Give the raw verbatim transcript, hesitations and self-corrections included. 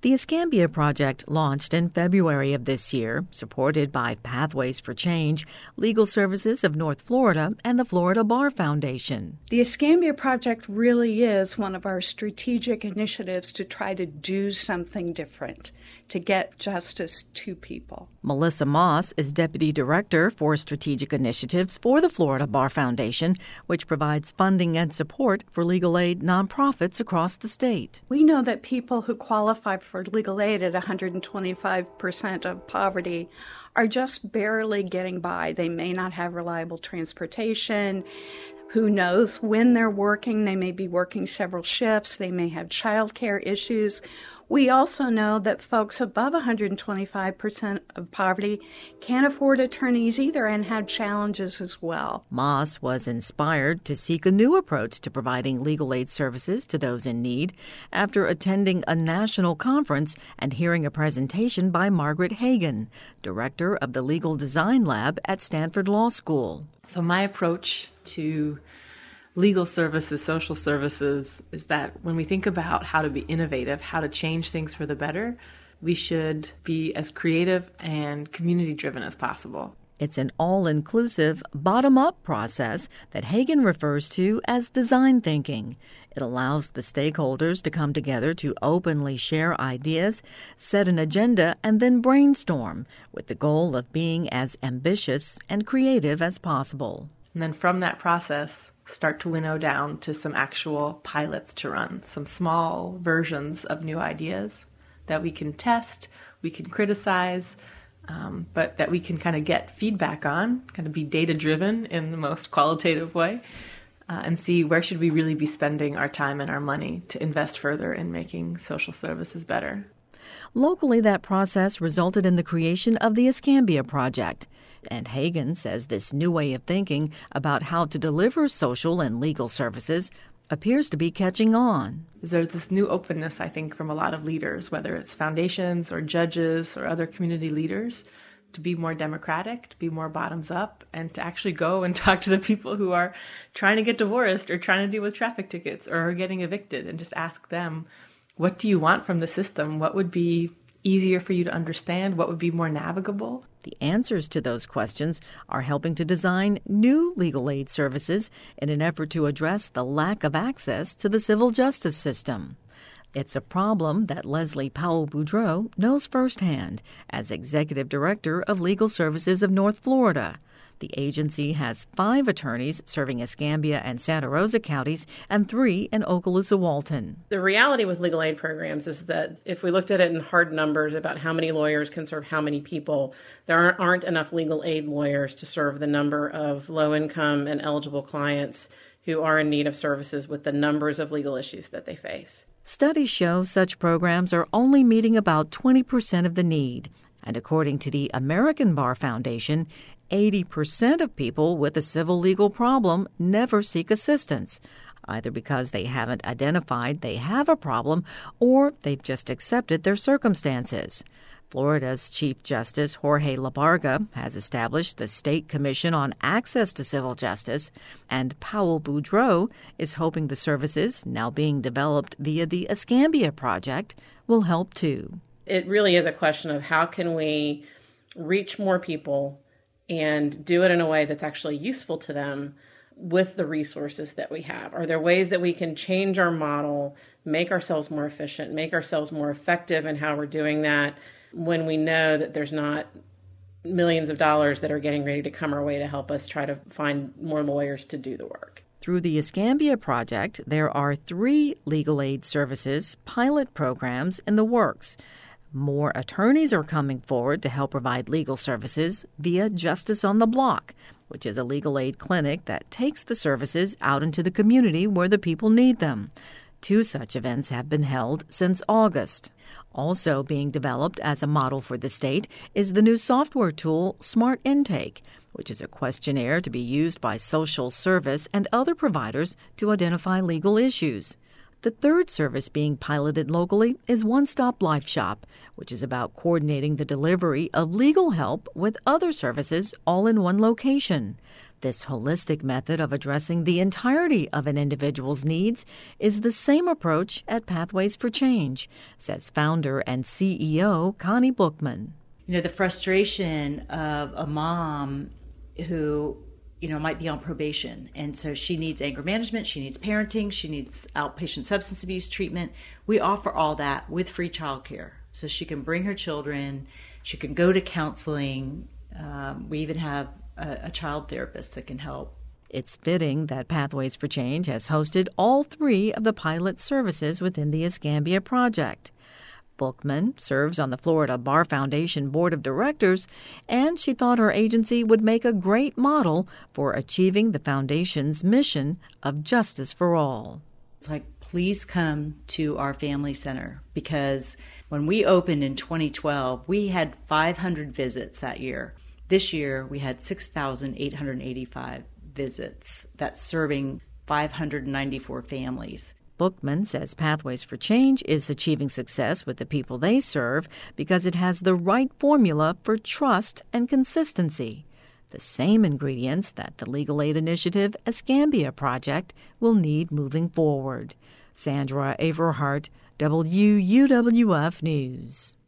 The Escambia Project launched in February of this year, supported by Pathways for Change, Legal Services of North Florida, and the Florida Bar Foundation. The Escambia Project really is one of our strategic initiatives to try to do something different, to get justice to people. Melissa Moss is Deputy Director for Strategic Initiatives for the Florida Bar Foundation, which provides funding and support for legal aid nonprofits across the state. We know that people who qualify for legal aid at one hundred twenty-five percent of poverty are just barely getting by. They may not have reliable transportation. Who knows when they're working? They may be working several shifts. They may have childcare issues. We also know that folks above one hundred twenty-five percent of poverty can't afford attorneys either and have challenges as well. Moss was inspired to seek a new approach to providing legal aid services to those in need after attending a national conference and hearing a presentation by Margaret Hagan, director of the Legal Design Lab at Stanford Law School. So my approach to legal services, social services, is that when we think about how to be innovative, how to change things for the better, we should be as creative and community-driven as possible. It's an all-inclusive, bottom-up process that Hagan refers to as design thinking. It allows the stakeholders to come together to openly share ideas, set an agenda, and then brainstorm, with the goal of being as ambitious and creative as possible. And then from that process, start to winnow down to some actual pilots to run, some small versions of new ideas that we can test, we can criticize, um, but that we can kind of get feedback on, kind of be data-driven in the most qualitative way, uh, and see where should we really be spending our time and our money to invest further in making social services better. Locally, that process resulted in the creation of the Escambia Project. And Hagan says this new way of thinking about how to deliver social and legal services appears to be catching on. There's this new openness, I think, from a lot of leaders, whether it's foundations or judges or other community leaders, to be more democratic, to be more bottoms up, and to actually go and talk to the people who are trying to get divorced or trying to deal with traffic tickets or are getting evicted, and just ask them, what do you want from the system? What would be easier for you to understand? What would be more navigable? The answers to those questions are helping to design new legal aid services in an effort to address the lack of access to the civil justice system. It's a problem that Leslie Powell-Boudreau knows firsthand as Executive Director of Legal Services of North Florida. The agency has five attorneys serving Escambia and Santa Rosa counties and three in Okaloosa-Walton. The reality with legal aid programs is that if we looked at it in hard numbers about how many lawyers can serve how many people, there aren't, aren't enough legal aid lawyers to serve the number of low-income and eligible clients who are in need of services with the numbers of legal issues that they face. Studies show such programs are only meeting about twenty percent of the need. And according to the American Bar Foundation, eighty percent of people with a civil legal problem never seek assistance, either because they haven't identified they have a problem or they've just accepted their circumstances. Florida's Chief Justice Jorge Labarga has established the State Commission on Access to Civil Justice, and Powell-Boudreau is hoping the services now being developed via the Escambia Project will help too. It really is a question of how can we reach more people and do it in a way that's actually useful to them with the resources that we have. Are there ways that we can change our model, make ourselves more efficient, make ourselves more effective in how we're doing that when we know that there's not millions of dollars that are getting ready to come our way to help us try to find more lawyers to do the work? Through the Escambia Project, there are three legal aid services pilot programs in the works. More attorneys are coming forward to help provide legal services via Justice on the Block, which is a legal aid clinic that takes the services out into the community where the people need them. Two such events have been held since August. Also being developed as a model for the state is the new software tool Smart Intake, which is a questionnaire to be used by social service and other providers to identify legal issues. The third service being piloted locally is One Stop Life Shop, which is about coordinating the delivery of legal help with other services all in one location. This holistic method of addressing the entirety of an individual's needs is the same approach at Pathways for Change, says founder and C E O Connie Bookman. You know, the frustration of a mom who, you know, might be on probation, and so she needs anger management, she needs parenting, she needs outpatient substance abuse treatment. We offer all that with free childcare, so she can bring her children, she can go to counseling. Um, we even have a, a child therapist that can help. It's fitting that Pathways for Change has hosted all three of the pilot services within the Escambia Project. Bookman serves on the Florida Bar Foundation Board of Directors, and she thought her agency would make a great model for achieving the foundation's mission of justice for all. It's like, please come to our family center, because when we opened in twenty twelve, we had five hundred visits that year. This year, we had six thousand eight hundred eighty-five visits. That's serving five hundred ninety-four families. Bookman says Pathways for Change is achieving success with the people they serve because it has the right formula for trust and consistency, the same ingredients that the Legal Aid Initiative Escambia Project will need moving forward. Sandra Averhart, W U W F News.